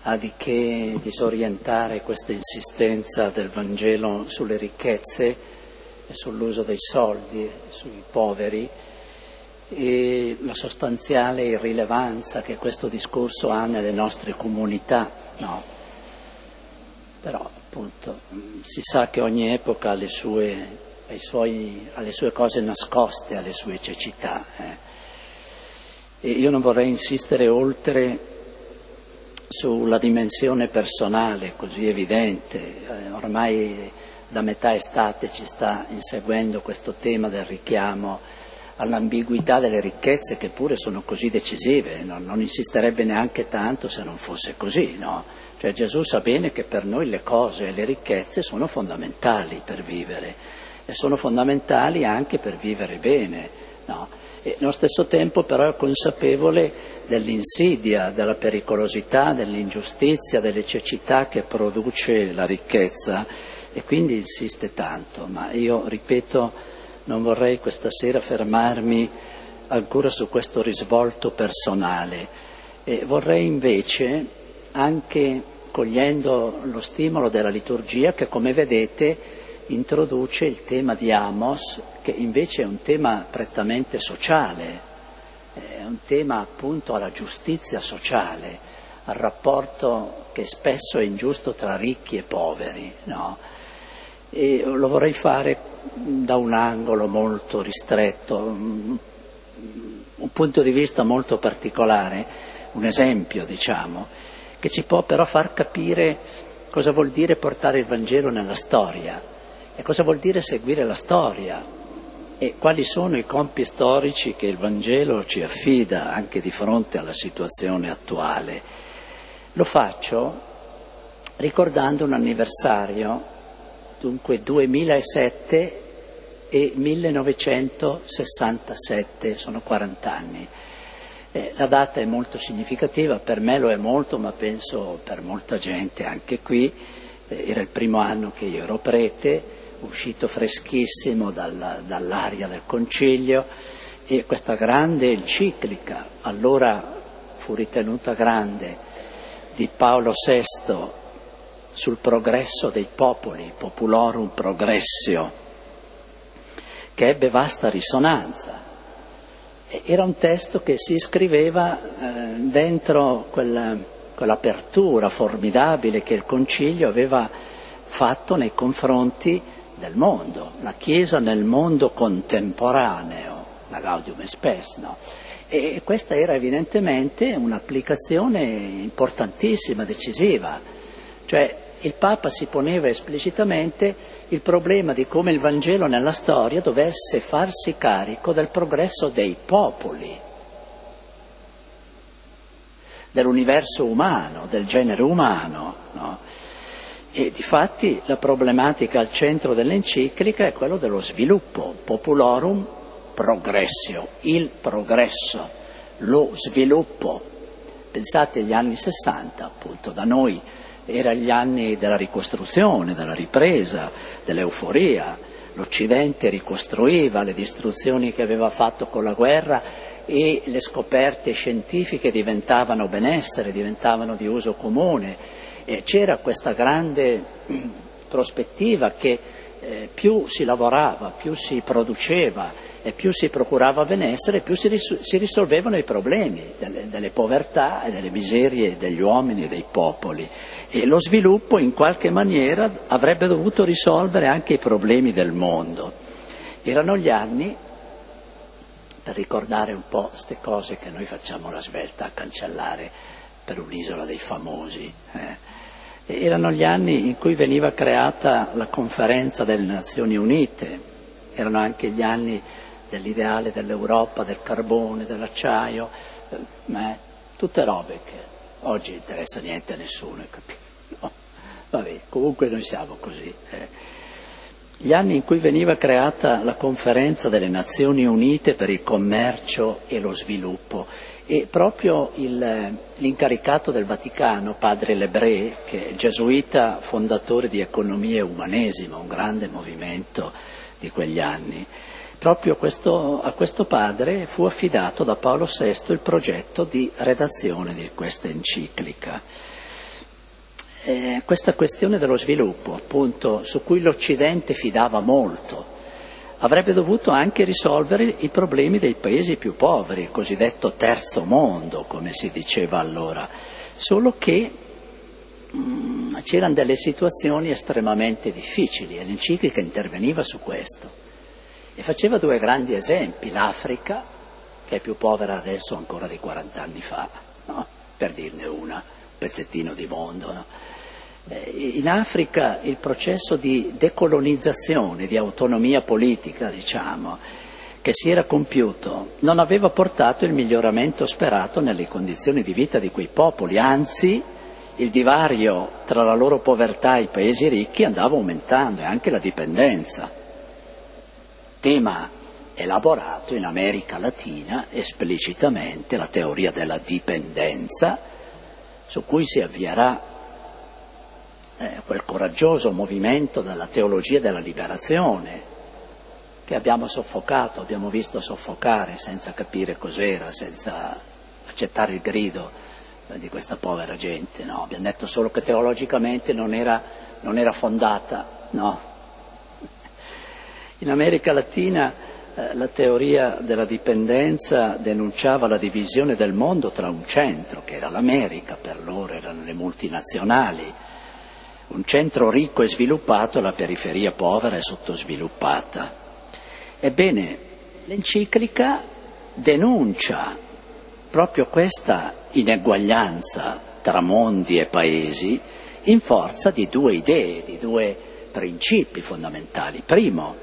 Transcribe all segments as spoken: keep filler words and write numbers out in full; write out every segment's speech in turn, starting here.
ha di che disorientare questa insistenza del Vangelo sulle ricchezze e sull'uso dei soldi, sui poveri, e la sostanziale irrilevanza che questo discorso ha nelle nostre comunità, no? Però appunto si sa che ogni epoca ha le sue, ai suoi, ha le sue cose nascoste, ha le sue cecità. Eh. E io non vorrei insistere oltre sulla dimensione personale così evidente. Eh, ormai da metà estate ci sta inseguendo questo tema del richiamo all'ambiguità delle ricchezze, che pure sono così decisive, no? Non insisterebbe neanche tanto se non fosse così, no? Cioè Gesù sa bene che per noi le cose e le ricchezze sono fondamentali per vivere e sono fondamentali anche per vivere bene, no? E nello stesso tempo però è consapevole dell'insidia, della pericolosità, dell'ingiustizia, delle cecità che produce la ricchezza, e quindi insiste tanto. Ma io ripeto, non vorrei questa sera fermarmi ancora su questo risvolto personale, e vorrei invece, anche cogliendo lo stimolo della liturgia, che come vedete introduce il tema di Amos, che invece è un tema prettamente sociale, è un tema appunto alla giustizia sociale, al rapporto che spesso è ingiusto tra ricchi e poveri, no? E lo vorrei fare da un angolo molto ristretto, un punto di vista molto particolare, un esempio, diciamo, che ci può però far capire cosa vuol dire portare il Vangelo nella storia e cosa vuol dire seguire la storia e quali sono i compiti storici che il Vangelo ci affida anche di fronte alla situazione attuale. Lo faccio ricordando un anniversario, dunque duemilasette e millenovecentosessantasette, sono quaranta anni. Eh, la data è molto significativa, per me lo è molto, ma penso per molta gente anche qui. Eh, era il primo anno che io ero prete, uscito freschissimo dalla, dall'aria del concilio, e questa grande enciclica, allora fu ritenuta grande, di Paolo sesto, sul progresso dei popoli, Populorum Progressio, che ebbe vasta risonanza. Era un testo che si iscriveva eh, dentro quella, quell'apertura formidabile che il Concilio aveva fatto nei confronti del mondo, la Chiesa nel mondo contemporaneo, la Gaudium et Spes, no? E questa era evidentemente un'applicazione importantissima, decisiva, cioè il Papa si poneva esplicitamente il problema di come il Vangelo nella storia dovesse farsi carico del progresso dei popoli, dell'universo umano, del genere umano, no? E difatti la problematica al centro dell'enciclica è quello dello sviluppo, Populorum Progressio, il progresso, lo sviluppo. Pensate agli anni sessanta, appunto, da noi erano gli anni della ricostruzione, della ripresa, dell'euforia. L'Occidente ricostruiva le distruzioni che aveva fatto con la guerra e le scoperte scientifiche diventavano benessere, diventavano di uso comune. E c'era questa grande prospettiva che eh, più si lavorava, più si produceva e più si procurava benessere, più si, ris- si risolvevano i problemi delle, delle povertà e delle miserie degli uomini e dei popoli. E lo sviluppo in qualche maniera avrebbe dovuto risolvere anche i problemi del mondo. Erano gli anni, per ricordare un po' queste cose che noi facciamo la svelta a cancellare per un'isola dei famosi, eh. Erano gli anni in cui veniva creata la Conferenza delle Nazioni Unite, erano anche gli anni dell'ideale dell'Europa, del carbone, dell'acciaio, eh, tutte robe che oggi interessa niente a nessuno, capito? No. Vabbè, comunque noi siamo così. Eh. Gli anni in cui veniva creata la Conferenza delle Nazioni Unite per il commercio e lo sviluppo, e proprio il, l'incaricato del Vaticano, padre Lebré, che è gesuita fondatore di Economia e Umanesimo, un grande movimento di quegli anni, proprio questo, a questo padre fu affidato da Paolo sesto il progetto di redazione di questa enciclica. eh, questa questione dello sviluppo, appunto, su cui l'Occidente fidava molto, avrebbe dovuto anche risolvere i problemi dei paesi più poveri, il cosiddetto terzo mondo, come si diceva allora, solo che mh, c'erano delle situazioni estremamente difficili e l'enciclica interveniva su questo e faceva due grandi esempi: l'Africa, che è più povera adesso ancora di quaranta anni fa, no? Per dirne una, un pezzettino di mondo, no? In Africa il processo di decolonizzazione, di autonomia politica, diciamo, che si era compiuto, non aveva portato il miglioramento sperato nelle condizioni di vita di quei popoli, anzi il divario tra la loro povertà e i paesi ricchi andava aumentando, e anche la dipendenza. Tema elaborato in America Latina esplicitamente, la teoria della dipendenza, su cui si avvierà Eh, quel coraggioso movimento della teologia della liberazione che abbiamo soffocato, abbiamo visto soffocare senza capire cos'era, senza accettare il grido eh, di questa povera gente, no? Abbiamo detto solo che teologicamente non era, non era fondata, no? In America Latina eh, la teoria della dipendenza denunciava la divisione del mondo tra un centro, che era l'America, per loro erano le multinazionali, un centro ricco e sviluppato e la periferia povera e sottosviluppata. Ebbene, l'enciclica denuncia proprio questa ineguaglianza tra mondi e paesi in forza di due idee, di due principi fondamentali. Primo,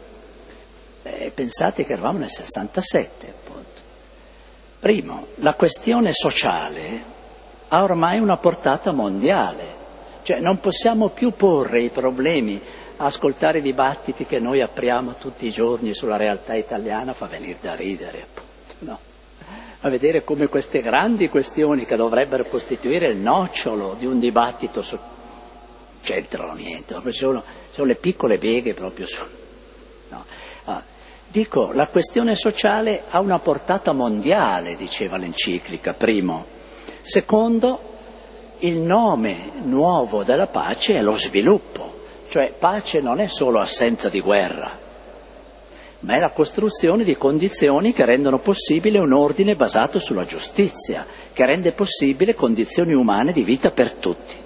eh, pensate che eravamo nel sessantasette, appunto. Primo, la questione sociale ha ormai una portata mondiale. Cioè non possiamo più porre i problemi, ascoltare i dibattiti che noi apriamo tutti i giorni sulla realtà italiana fa venire da ridere, appunto, no? A vedere come queste grandi questioni che dovrebbero costituire il nocciolo di un dibattito so- c'entrano niente, sono, sono le piccole beghe proprio su. No. Ah, dico, la questione sociale ha una portata mondiale, diceva l'enciclica, primo. Secondo, il nome nuovo della pace è lo sviluppo, cioè pace non è solo assenza di guerra, ma è la costruzione di condizioni che rendono possibile un ordine basato sulla giustizia, che rende possibile condizioni umane di vita per tutti.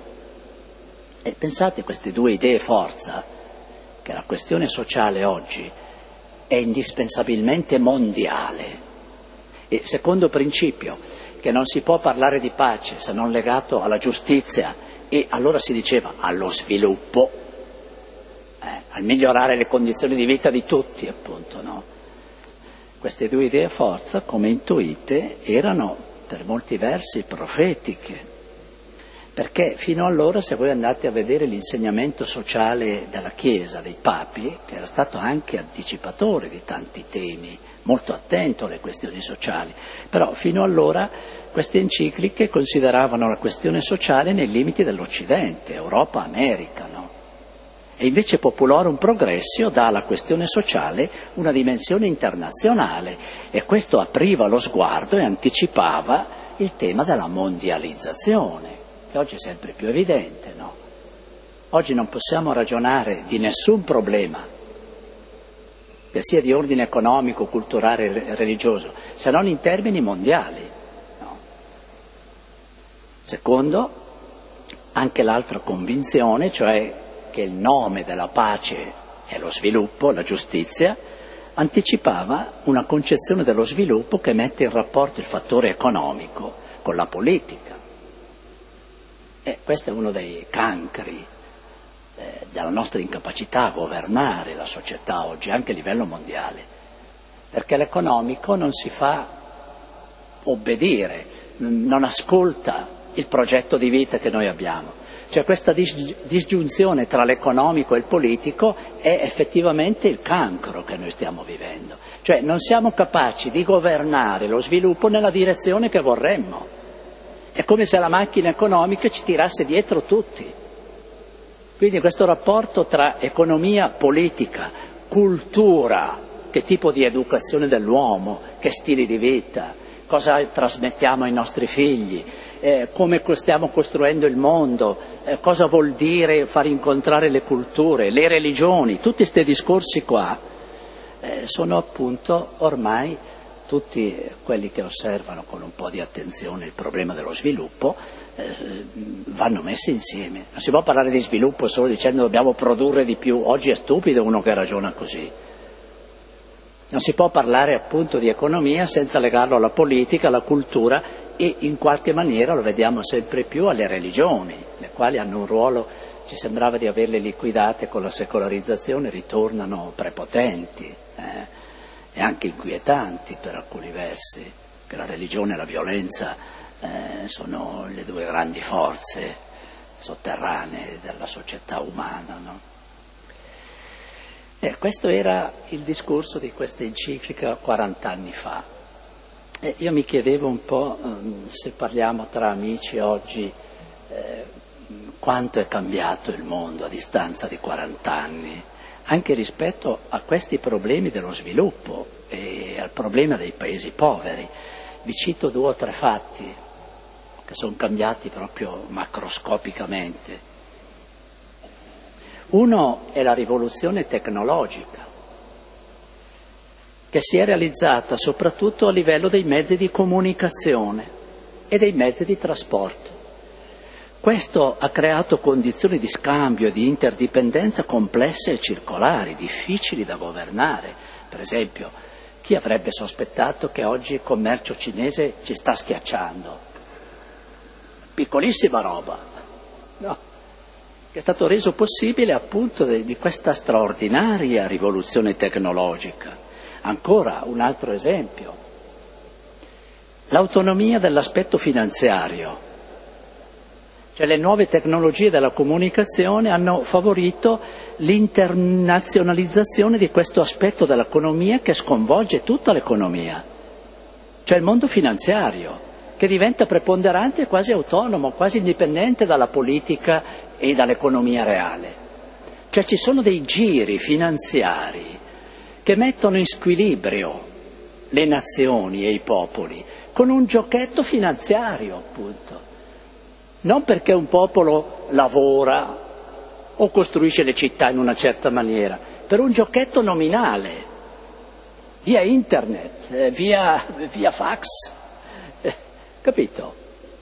E pensate, queste due idee forza, che la questione sociale oggi è indispensabilmente mondiale. E secondo principio, che non si può parlare di pace se non legato alla giustizia, e allora si diceva allo sviluppo, eh, al migliorare le condizioni di vita di tutti, appunto, no? Queste due idee a forza, come intuite, erano per molti versi profetiche, perché fino allora, se voi andate a vedere l'insegnamento sociale della Chiesa, dei papi, che era stato anche anticipatore di tanti temi, molto attento alle questioni sociali, però fino allora queste encicliche consideravano la questione sociale nei limiti dell'Occidente, Europa, America, no? E invece Populorum Progressio dà alla questione sociale una dimensione internazionale, e questo apriva lo sguardo e anticipava il tema della mondializzazione, che oggi è sempre più evidente, no? Oggi non possiamo ragionare di nessun problema, che sia di ordine economico, culturale e religioso, se non in termini mondiali. No. Secondo, anche l'altra convinzione, cioè che il nome della pace è lo sviluppo, la giustizia, anticipava una concezione dello sviluppo che mette in rapporto il fattore economico con la politica. E questo è uno dei cancri eh, della nostra incapacità a governare la società oggi, anche a livello mondiale, perché l'economico non si fa obbedire, non ascolta il progetto di vita che noi abbiamo. Cioè questa dis- disgiunzione tra l'economico e il politico è effettivamente il cancro che noi stiamo vivendo. Cioè non siamo capaci di governare lo sviluppo nella direzione che vorremmo. È come se la macchina economica ci tirasse dietro tutti. Quindi questo rapporto tra economia, politica, cultura, che tipo di educazione dell'uomo, che stili di vita, cosa trasmettiamo ai nostri figli, eh, come stiamo costruendo il mondo, eh, cosa vuol dire far incontrare le culture, le religioni, tutti questi discorsi qua eh, sono appunto ormai tutti quelli che osservano con un po' di attenzione il problema dello sviluppo eh, vanno messi insieme. Non si può parlare di sviluppo solo dicendo dobbiamo produrre di più, oggi è stupido uno che ragiona così. Non si può parlare appunto di economia senza legarlo alla politica, alla cultura e in qualche maniera lo vediamo sempre più alle religioni, le quali hanno un ruolo, ci sembrava di averle liquidate con la secolarizzazione, ritornano prepotenti eh, e anche inquietanti per alcuni versi, che la religione e la violenza eh, sono le due grandi forze sotterranee della società umana, no? Eh, questo era il discorso di questa enciclica quaranta anni fa. Eh, io mi chiedevo un po', um, se parliamo tra amici oggi, eh, quanto è cambiato il mondo a distanza di quaranta anni, anche rispetto a questi problemi dello sviluppo e al problema dei paesi poveri. Vi cito due o tre fatti che sono cambiati proprio macroscopicamente. Uno è la rivoluzione tecnologica, che si è realizzata soprattutto a livello dei mezzi di comunicazione e dei mezzi di trasporto. Questo ha creato condizioni di scambio e di interdipendenza complesse e circolari, difficili da governare. Per esempio, chi avrebbe sospettato che oggi il commercio cinese ci sta schiacciando? Piccolissima roba, no? Che è stato reso possibile appunto di questa straordinaria rivoluzione tecnologica. Ancora un altro esempio, l'autonomia dell'aspetto finanziario, cioè le nuove tecnologie della comunicazione hanno favorito l'internazionalizzazione di questo aspetto dell'economia che sconvolge tutta l'economia, cioè il mondo finanziario, che diventa preponderante e quasi autonomo, quasi indipendente dalla politica e dall'economia reale. Cioè ci sono dei giri finanziari che mettono in squilibrio le nazioni e i popoli con un giochetto finanziario, appunto. Non perché un popolo lavora o costruisce le città in una certa maniera, per un giochetto nominale, via internet, eh, via, via fax, eh, capito?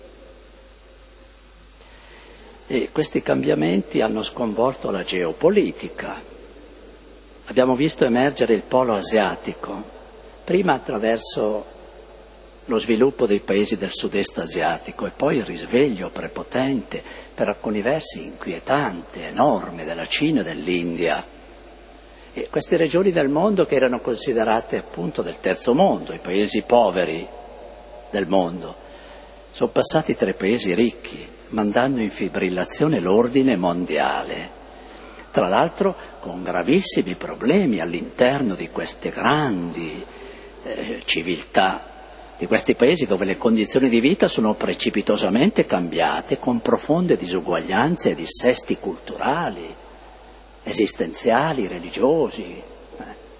E questi cambiamenti hanno sconvolto la geopolitica. Abbiamo visto emergere il polo asiatico, prima attraverso lo sviluppo dei paesi del sud-est asiatico e poi il risveglio prepotente, per alcuni versi inquietante, enorme, della Cina e dell'India. E queste regioni del mondo che erano considerate appunto del terzo mondo, i paesi poveri del mondo, sono passati tra i paesi ricchi, mandando in fibrillazione l'ordine mondiale, tra l'altro con gravissimi problemi all'interno di queste grandi eh, civiltà, di questi paesi dove le condizioni di vita sono precipitosamente cambiate, con profonde disuguaglianze e dissesti culturali, esistenziali, religiosi. Eh.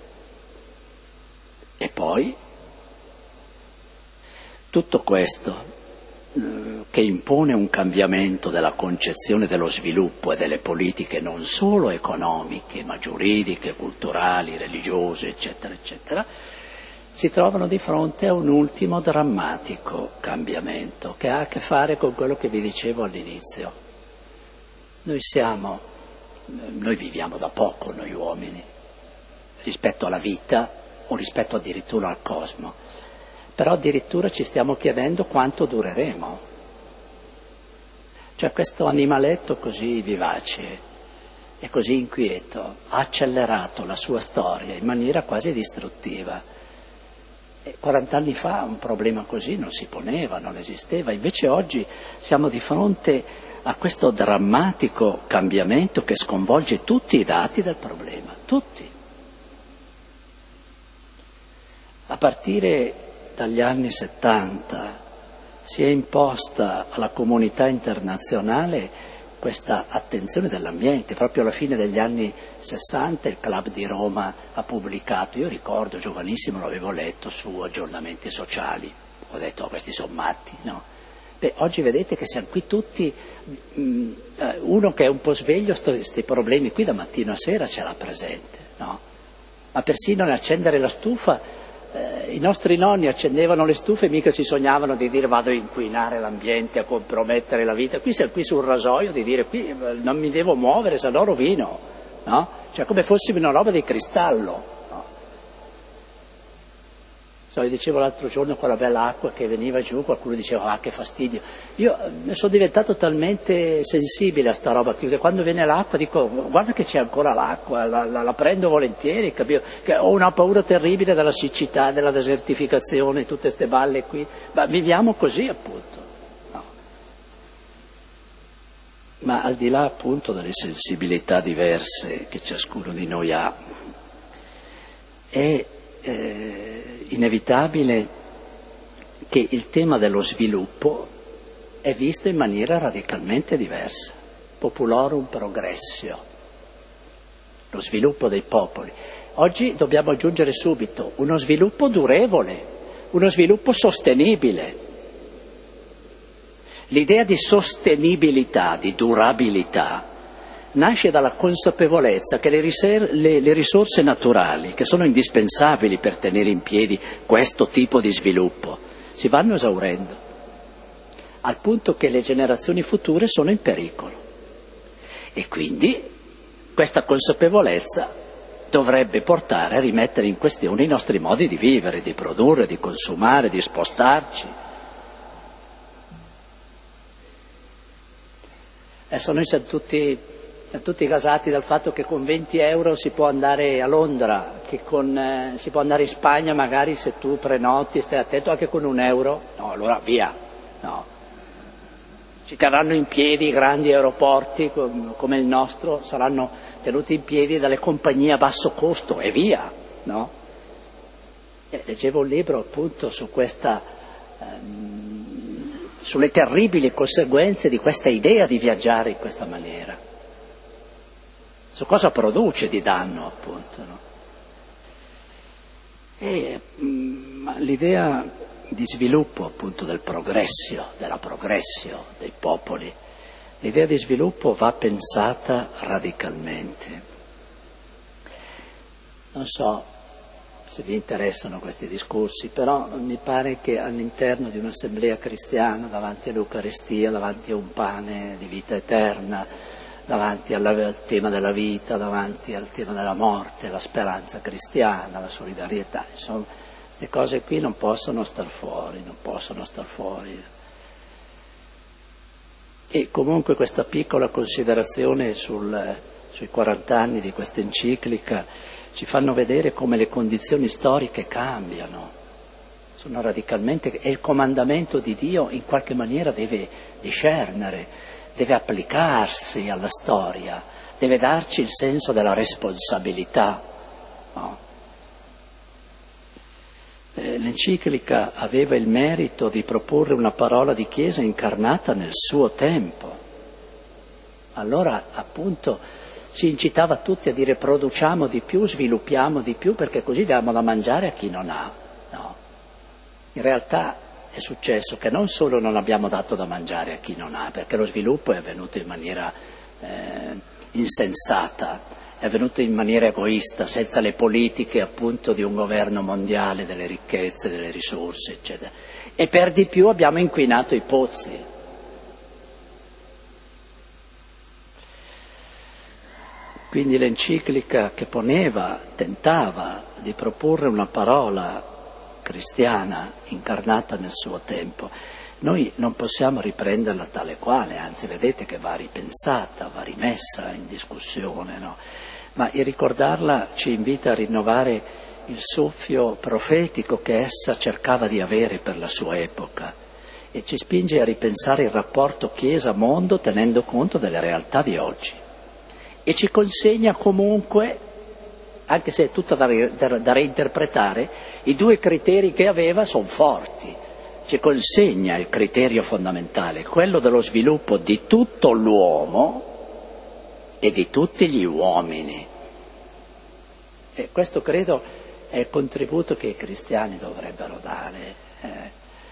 E poi tutto questo che impone un cambiamento della concezione dello sviluppo e delle politiche non solo economiche, ma giuridiche, culturali, religiose, eccetera, eccetera, si trovano di fronte a un ultimo drammatico cambiamento che ha a che fare con quello che vi dicevo all'inizio. Noi siamo, noi viviamo da poco, noi uomini, rispetto alla vita o rispetto addirittura al cosmo. Però addirittura ci stiamo chiedendo quanto dureremo. Cioè questo animaletto così vivace e così inquieto ha accelerato la sua storia in maniera quasi distruttiva. E quarant'anni fa un problema così non si poneva, non esisteva. Invece oggi siamo di fronte a questo drammatico cambiamento che sconvolge tutti i dati del problema, tutti. A partire dagli anni settanta si è imposta alla comunità internazionale questa attenzione dell'ambiente. Proprio alla fine degli anni sessanta il Club di Roma ha pubblicato, io ricordo, giovanissimo, l'avevo letto, su aggiornamenti sociali. Ho detto, oh, questi sono matti, no? Beh, oggi vedete che siamo qui tutti, mh, uno che è un po' sveglio, questi problemi qui da mattino a sera ce l'ha presente, no? Ma persino nell'accendere la stufa, eh, i nostri nonni accendevano le stufe e mica si sognavano di dire vado a inquinare l'ambiente, a compromettere la vita. Qui siamo qui sul rasoio di dire qui non mi devo muovere, se no rovino, no? Cioè come fossimo una roba di cristallo. Io dicevo l'altro giorno con la bella acqua che veniva giù, qualcuno diceva ah che fastidio. Io ne sono diventato talmente sensibile a sta roba qui che quando viene l'acqua dico guarda che c'è ancora l'acqua, la, la, la prendo volentieri, capito? Che ho una paura terribile della siccità, della desertificazione, tutte queste balle qui, ma viviamo così appunto. No. Ma al di là appunto delle sensibilità diverse che ciascuno di noi ha, è eh, inevitabile che il tema dello sviluppo è visto in maniera radicalmente diversa. Populorum progressio, lo sviluppo dei popoli. Oggi dobbiamo aggiungere subito uno sviluppo durevole, uno sviluppo sostenibile. L'idea di sostenibilità, di durabilità, nasce dalla consapevolezza che le, riser- le, le risorse naturali, che sono indispensabili per tenere in piedi questo tipo di sviluppo, si vanno esaurendo, al punto che le generazioni future sono in pericolo. E quindi questa consapevolezza dovrebbe portare a rimettere in questione i nostri modi di vivere, di produrre, di consumare, di spostarci. Adesso noi siamo tutti... Siamo tutti gasati dal fatto che con venti euro si può andare a Londra, che con, eh, si può andare in Spagna magari se tu prenoti, stai attento anche con un euro. No, allora via, no. Ci terranno in piedi i grandi aeroporti com- come il nostro, saranno tenuti in piedi dalle compagnie a basso costo e via, no? E leggevo un libro appunto su questa... Ehm, sulle terribili conseguenze di questa idea di viaggiare in questa maniera. Su cosa produce di danno, appunto, no? E mh, l'idea di sviluppo, appunto, del progressio, della progressio dei popoli, l'idea di sviluppo va pensata radicalmente. Non so se vi interessano questi discorsi, però mi pare che all'interno di un'assemblea cristiana, davanti all'Eucaristia, davanti a un pane di vita eterna, davanti al tema della vita, davanti al tema della morte, la speranza cristiana, la solidarietà, insomma, queste cose qui non possono star fuori, non possono star fuori. E comunque questa piccola considerazione sul, sui quaranta anni di questa enciclica ci fanno vedere come le condizioni storiche cambiano, sono radicalmente, e il comandamento di Dio in qualche maniera deve discernere, deve applicarsi alla storia, deve darci il senso della responsabilità. No? Eh, l'enciclica aveva il merito di proporre una parola di Chiesa incarnata nel suo tempo. Allora, appunto, si incitava tutti a dire produciamo di più, sviluppiamo di più, perché così diamo da mangiare a chi non ha. No. In realtà è successo che non solo non abbiamo dato da mangiare a chi non ha, perché lo sviluppo è avvenuto in maniera eh, insensata, è avvenuto in maniera egoista, senza le politiche appunto di un governo mondiale delle ricchezze, delle risorse, eccetera. E per di più abbiamo inquinato i pozzi. Quindi l'enciclica che poneva, tentava di proporre una parola cristiana incarnata nel suo tempo, noi non possiamo riprenderla tale quale, anzi vedete che va ripensata, va rimessa in discussione, no? Ma il ricordarla ci invita a rinnovare il soffio profetico che essa cercava di avere per la sua epoca e ci spinge a ripensare il rapporto Chiesa-mondo tenendo conto delle realtà di oggi e ci consegna comunque, anche se è tutta da, da, da reinterpretare, i due criteri che aveva sono forti. Ci consegna il criterio fondamentale, quello dello sviluppo di tutto l'uomo e di tutti gli uomini. E questo credo è il contributo che i cristiani dovrebbero dare. Eh.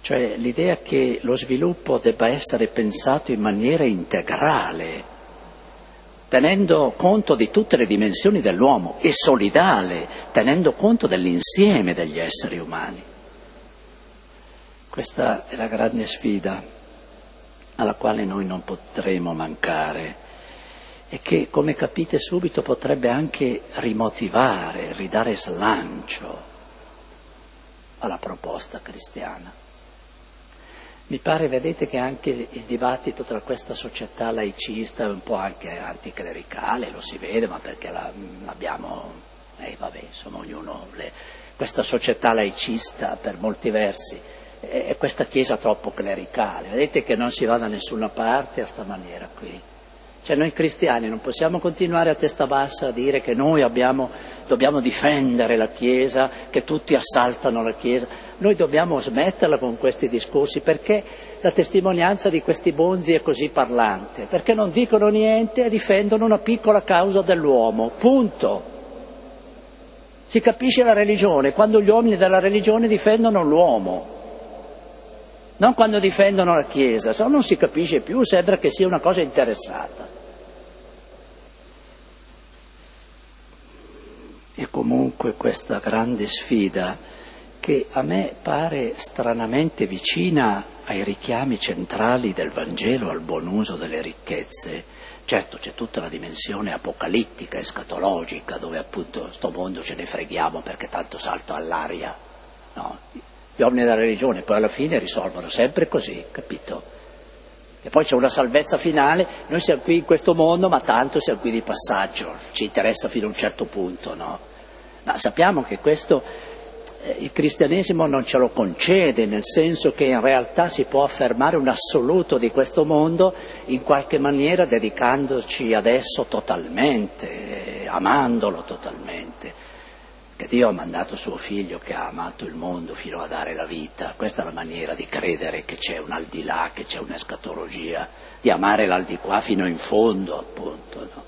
cioè l'idea che lo sviluppo debba essere pensato in maniera integrale, tenendo conto di tutte le dimensioni dell'uomo, e solidale, tenendo conto dell'insieme degli esseri umani. Questa è la grande sfida alla quale noi non potremo mancare e che, come capite subito, potrebbe anche rimotivare, ridare slancio alla proposta cristiana. Mi pare, vedete, che anche il dibattito tra questa società laicista e un po' anche anticlericale, lo si vede, ma perché la, abbiamo, eh vabbè, insomma, ognuno, le, questa società laicista per molti versi, e questa Chiesa troppo clericale, vedete che non si va da nessuna parte a sta maniera qui. Cioè noi cristiani non possiamo continuare a testa bassa a dire che noi abbiamo, dobbiamo difendere la Chiesa, che tutti assaltano la Chiesa. Noi dobbiamo smetterla con questi discorsi, perché la testimonianza di questi bonzi è così parlante, perché non dicono niente e difendono una piccola causa dell'uomo, punto. Si capisce la religione quando gli uomini della religione difendono l'uomo, non quando difendono la Chiesa, se no non si capisce più, sembra che sia una cosa interessata. E comunque questa grande sfida, che a me pare stranamente vicina ai richiami centrali del Vangelo al buon uso delle ricchezze. Certo, c'è tutta la dimensione apocalittica, escatologica, dove appunto sto mondo ce ne freghiamo perché tanto salto all'aria, no? Gli uomini della religione poi alla fine risolvono sempre così, capito? E poi c'è una salvezza finale, noi siamo qui in questo mondo, ma tanto siamo qui di passaggio, ci interessa fino a un certo punto, no? Ma sappiamo che questo eh, il cristianesimo non ce lo concede, nel senso che in realtà si può affermare un assoluto di questo mondo in qualche maniera dedicandoci ad esso totalmente, eh, amandolo totalmente. Che Dio ha mandato suo figlio che ha amato il mondo fino a dare la vita. Questa è la maniera di credere che c'è un al di là, che c'è un'escatologia, di amare l'al di qua fino in fondo, appunto, no?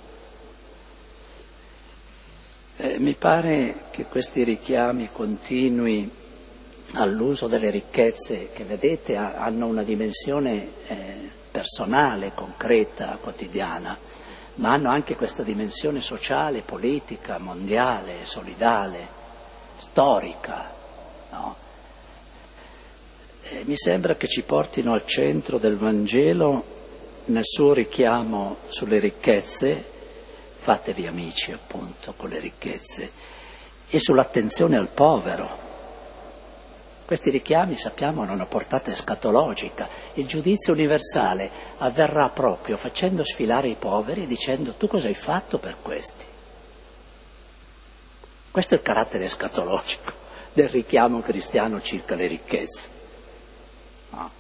Eh, mi pare che questi richiami continui all'uso delle ricchezze, che vedete ha, hanno una dimensione eh, personale, concreta, quotidiana, ma hanno anche questa dimensione sociale, politica, mondiale, solidale, storica, no? E mi sembra che ci portino al centro del Vangelo, nel suo richiamo sulle ricchezze, fatevi amici appunto con le ricchezze, e sull'attenzione al povero. Questi richiami, sappiamo, hanno una portata escatologica. Il giudizio universale avverrà proprio facendo sfilare i poveri e dicendo: tu cosa hai fatto per questi? Questo è il carattere escatologico del richiamo cristiano circa le ricchezze. No.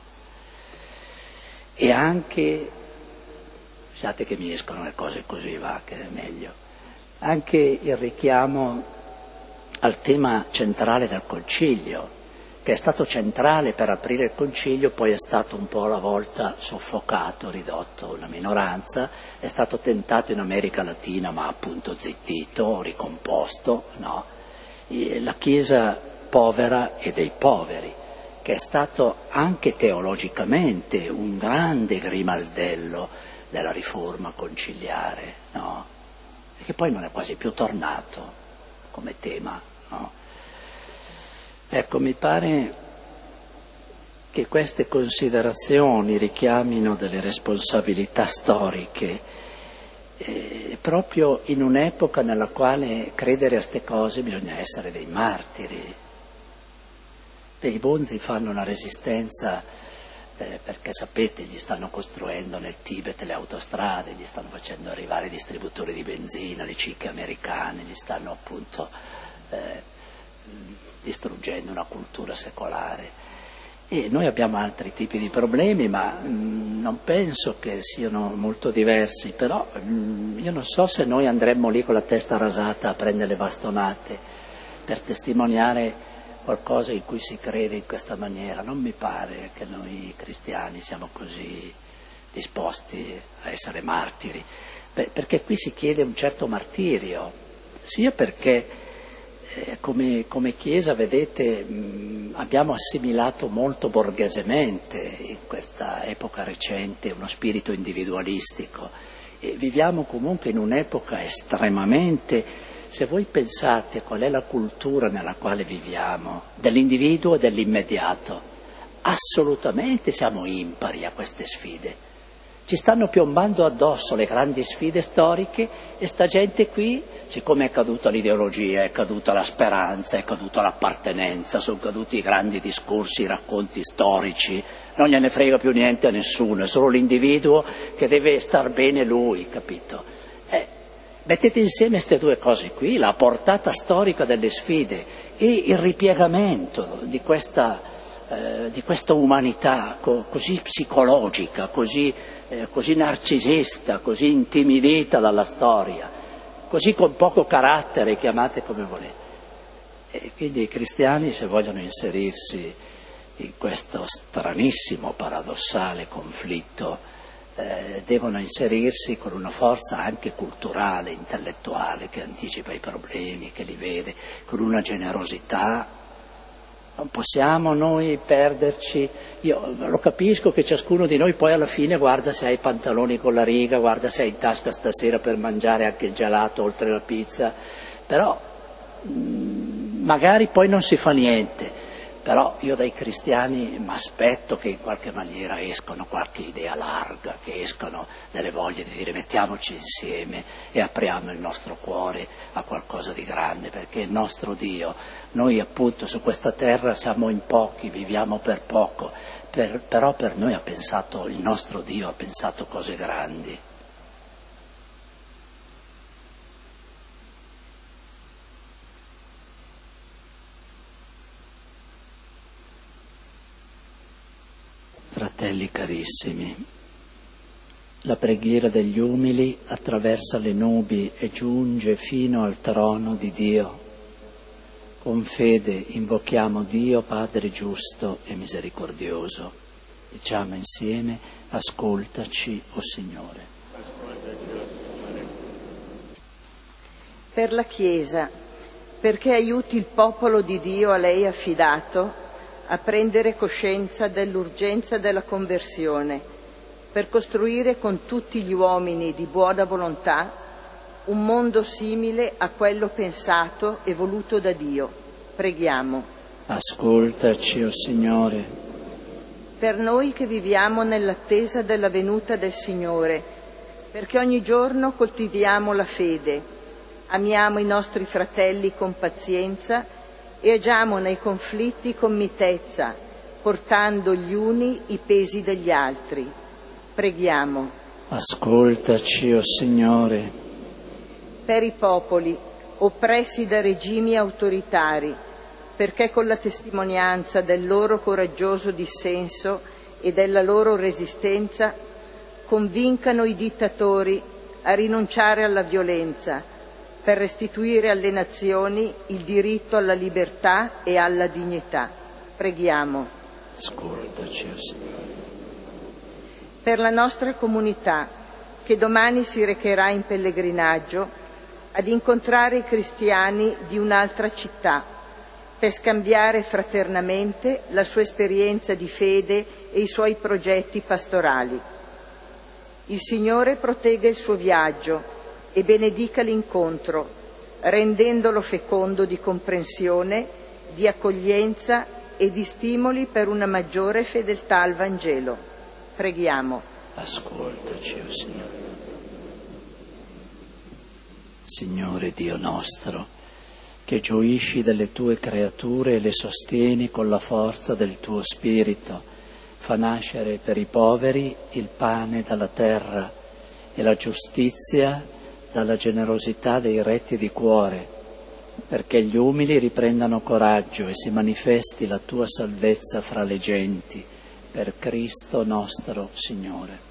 E anche, lasciate che mi escono le cose così, va, che è meglio, anche il richiamo al tema centrale del concilio, che è stato centrale per aprire il concilio, poi è stato un po' alla volta soffocato, ridotto a una minoranza, è stato tentato in America Latina, ma appunto zittito, ricomposto, no? La Chiesa povera e dei poveri, che è stato anche teologicamente un grande grimaldello della riforma conciliare, no? E che poi non è quasi più tornato come tema, no? Ecco, mi pare che queste considerazioni richiamino delle responsabilità storiche, eh, proprio in un'epoca nella quale credere a queste cose bisogna essere dei martiri. Beh, i bonzi fanno una resistenza eh, perché, sapete, gli stanno costruendo nel Tibet le autostrade, gli stanno facendo arrivare i distributori di benzina, le cicche americane, gli stanno appunto eh, distruggendo una cultura secolare. E noi abbiamo altri tipi di problemi, ma mh, non penso che siano molto diversi, però mh, io non so se noi andremmo lì con la testa rasata a prendere le bastonate per testimoniare qualcosa in cui si crede in questa maniera. Non mi pare che noi cristiani siamo così disposti a essere martiri. Beh, perché qui si chiede un certo martirio, sia perché eh, come, come Chiesa, vedete, mh, abbiamo assimilato molto borghesemente in questa epoca recente uno spirito individualistico e viviamo comunque in un'epoca estremamente, se voi pensate qual è la cultura nella quale viviamo, dell'individuo e dell'immediato, assolutamente siamo impari a queste sfide. Ci stanno piombando addosso le grandi sfide storiche e sta gente qui, siccome è caduta l'ideologia, è caduta la speranza, è caduta l'appartenenza, sono caduti i grandi discorsi, i racconti storici, non gliene frega più niente a nessuno, è solo l'individuo che deve star bene lui, capito? Eh, mettete insieme queste due cose qui, la portata storica delle sfide e il ripiegamento di questa, eh, di questa umanità co- così psicologica, così... Eh, così narcisista, così intimidita dalla storia, così con poco carattere, chiamate come volete. E quindi i cristiani, se vogliono inserirsi in questo stranissimo, paradossale conflitto, eh, devono inserirsi con una forza anche culturale, intellettuale, che anticipa i problemi, che li vede, con una generosità. Non possiamo noi perderci, io lo capisco che ciascuno di noi poi alla fine guarda se ha i pantaloni con la riga, guarda se ha in tasca stasera per mangiare anche il gelato oltre la pizza, però mh, magari poi non si fa niente, però io dai cristiani mi aspetto che in qualche maniera escano qualche idea larga, che escano delle voglie di dire mettiamoci insieme e apriamo il nostro cuore a qualcosa di grande, perché il nostro Dio, noi appunto su questa terra siamo in pochi, viviamo per poco, per, però per noi ha pensato, il nostro Dio ha pensato cose grandi. Fratelli carissimi, la preghiera degli umili attraversa le nubi e giunge fino al trono di Dio. Con fede invochiamo Dio Padre giusto e misericordioso. Diciamo insieme, ascoltaci, o Signore. Per la Chiesa, perché aiuti il popolo di Dio a lei affidato a prendere coscienza dell'urgenza della conversione, per costruire con tutti gli uomini di buona volontà un mondo simile a quello pensato e voluto da Dio. Preghiamo. Ascoltaci, o Signore. Per noi che viviamo nell'attesa della venuta del Signore, perché ogni giorno coltiviamo la fede, amiamo i nostri fratelli con pazienza e agiamo nei conflitti con mitezza, portando gli uni i pesi degli altri. Preghiamo. Ascoltaci, o Signore. Per i popoli oppressi da regimi autoritari, perché con la testimonianza del loro coraggioso dissenso e della loro resistenza convincano i dittatori a rinunciare alla violenza, per restituire alle nazioni il diritto alla libertà e alla dignità. Preghiamo. Ascoltaci, o Signore. Per la nostra comunità, che domani si recherà in pellegrinaggio ad incontrare i cristiani di un'altra città, per scambiare fraternamente la sua esperienza di fede e i suoi progetti pastorali. Il Signore protegga il suo viaggio e benedica l'incontro, rendendolo fecondo di comprensione, di accoglienza e di stimoli per una maggiore fedeltà al Vangelo. Preghiamo. Ascoltaci, o Signore. Signore Dio nostro, che gioisci delle tue creature e le sostieni con la forza del tuo Spirito, fa nascere per i poveri il pane dalla terra e la giustizia dalla generosità dei retti di cuore, perché gli umili riprendano coraggio e si manifesti la tua salvezza fra le genti, per Cristo nostro Signore.